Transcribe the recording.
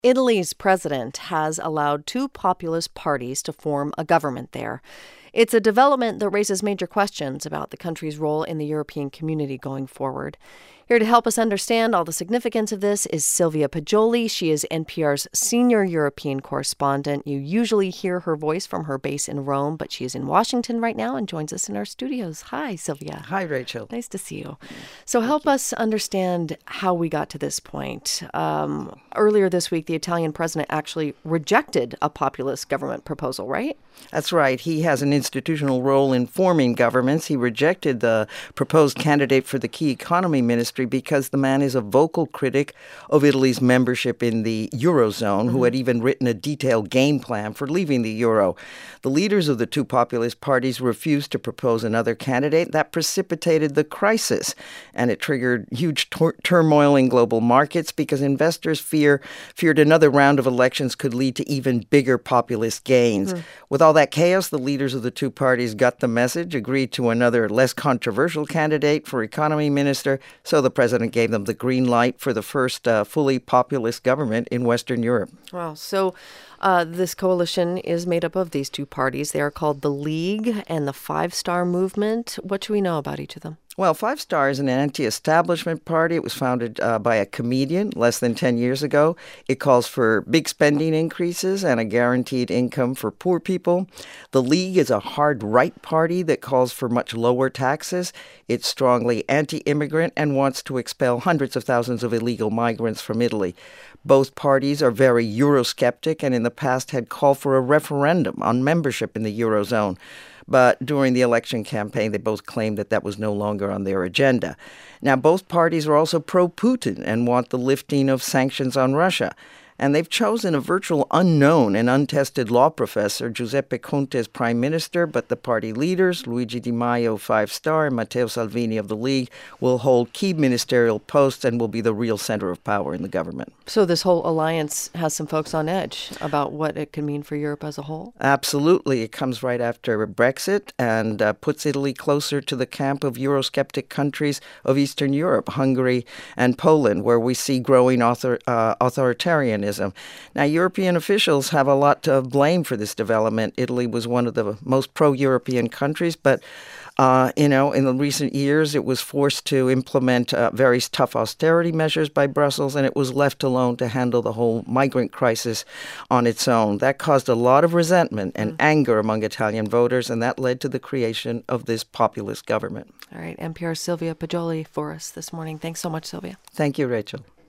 Italy's president has allowed two populist parties to form a government there. It's a development that raises major questions about the country's role in the European community going forward. Here to help us understand all the significance of this is Silvia Poggioli. She is NPR's senior European correspondent. You usually hear her voice from her base in Rome, but she is in Washington right now and joins us in our studios. Hi, Silvia. Hi, Rachel. Nice to see you. So help us understand how we got to this point. Earlier this week, the Italian president actually rejected a populist government proposal, right? That's right. He has an institutional role in forming governments. He rejected the proposed candidate for the key economy ministry because the man is a vocal critic of Italy's membership in the Eurozone, who had even written a detailed game plan for leaving the euro. The leaders of the two populist parties refused to propose another candidate. That precipitated the crisis, and it triggered huge turmoil in global markets because investors feared another round of elections could lead to even bigger populist gains. With all that chaos, the leaders of the two parties got the message, agreed to another less controversial candidate for economy minister, so the president gave them the green light for the first fully populist government in Western Europe. Wow. So this coalition is made up of these two parties. They are called the League and the Five Star Movement. What should we know about each of them? Well, Five Star is an anti-establishment party. It was founded by a comedian less than 10 years ago. It calls for big spending increases and a guaranteed income for poor people. The League is a hard right party that calls for much lower taxes. It's strongly anti-immigrant and wants to expel hundreds of thousands of illegal migrants from Italy. Both parties are very Eurosceptic and in the past had called for a referendum on membership in the Eurozone. But during the election campaign, they both claimed that that was no longer on their agenda. Now, both parties are also pro-Putin and want the lifting of sanctions on Russia. And they've chosen a virtual unknown and untested law professor, Giuseppe Conte, as prime minister, but the party leaders, Luigi Di Maio, Five Star, and Matteo Salvini of the League, will hold key ministerial posts and will be the real center of power in the government. So this whole alliance has some folks on edge about what it could mean for Europe as a whole? Absolutely. It comes right after Brexit and puts Italy closer to the camp of Eurosceptic countries of Eastern Europe, Hungary and Poland, where we see growing authoritarianism. Now, European officials have a lot to blame for this development. Italy was one of the most pro-European countries, but in the recent years, it was forced to implement very tough austerity measures by Brussels, and it was left alone to handle the whole migrant crisis on its own. That caused a lot of resentment and anger among Italian voters, and that led to the creation of this populist government. All right, NPR's Silvia Poggioli for us this morning. Thanks so much, Silvia. Thank you, Rachel.